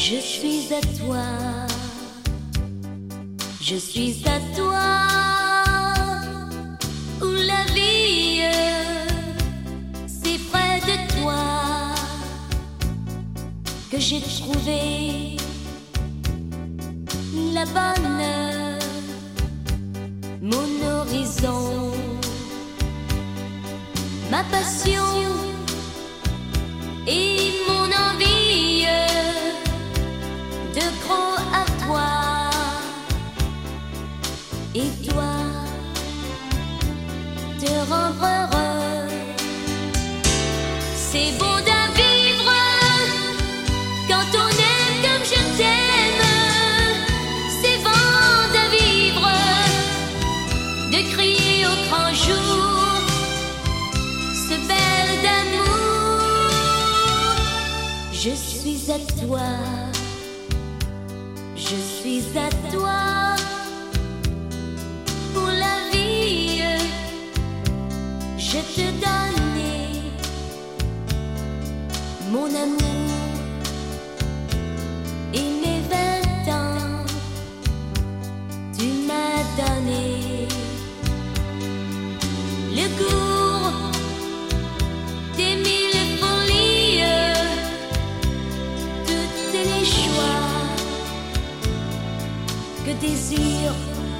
Je suis à toi, je suis à toi, où la vie, c'est près de toi que j'ai trouvé la bonne, mon horizon, ma passion et mon envie de croire à toi. Et toi, te rendre heureux, c'est bon d'à vivre quand on aime comme je t'aime. C'est bon d'à vivre, de crier au grand jour ce bel d'amour. Je suis à toi, je suis à toi. Pour la vie, je te donne mon amour et mes 20 ans, tu m'as donné le goût des 1000 folies, toutes les choix que désirent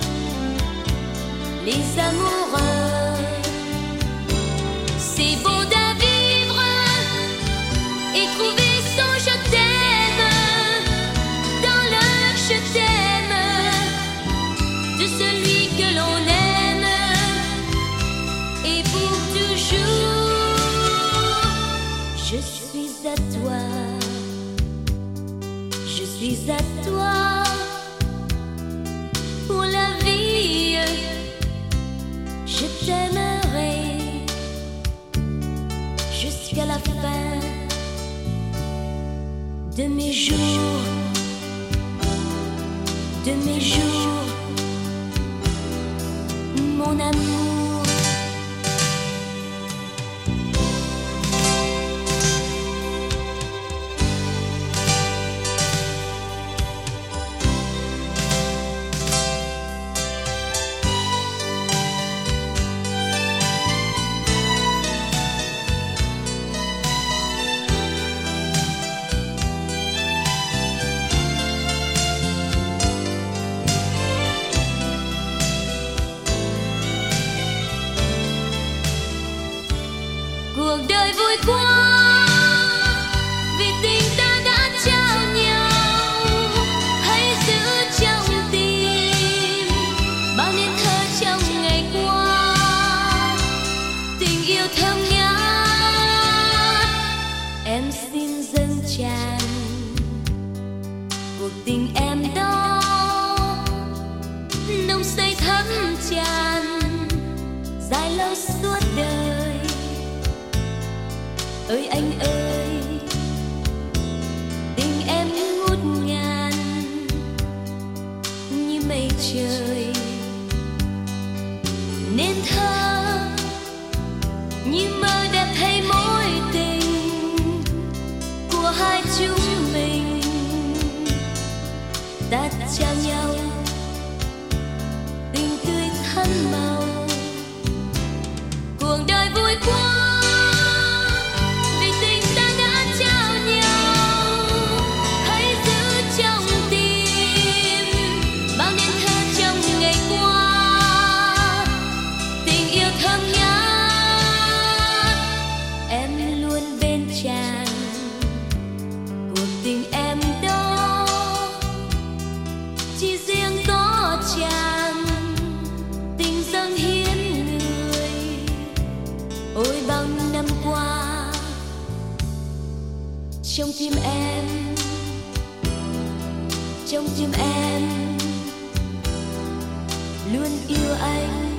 les amoureux. C'est beau d'à vivre et trouver son je t'aime dans le je t'aime de celui que l'on aime et pour toujours. Je suis à toi, je suis à toi. Pour la vie, je t'aimerai jusqu'à la fin de mes jours, de mes jours, mon amour. Cuộc đời vui quá vì tình ta đã trao nhau, hãy giữ trong tim bao niên thơ trong ngày qua. Tình yêu thơm ngát em xin dâng tràn, cuộc tình em đó nồng say thắm tràn dài lâu suốt đời. Ơi anh ơi, tình em ngút ngàn như mây trời, nên thơ như mơ đẹp thay mối tình của hai chúng mình. Ta trao nhau tình tươi thắm màu, cuộc đời vui quá. Ôi bao năm qua trong tim em, trong tim em luôn yêu anh.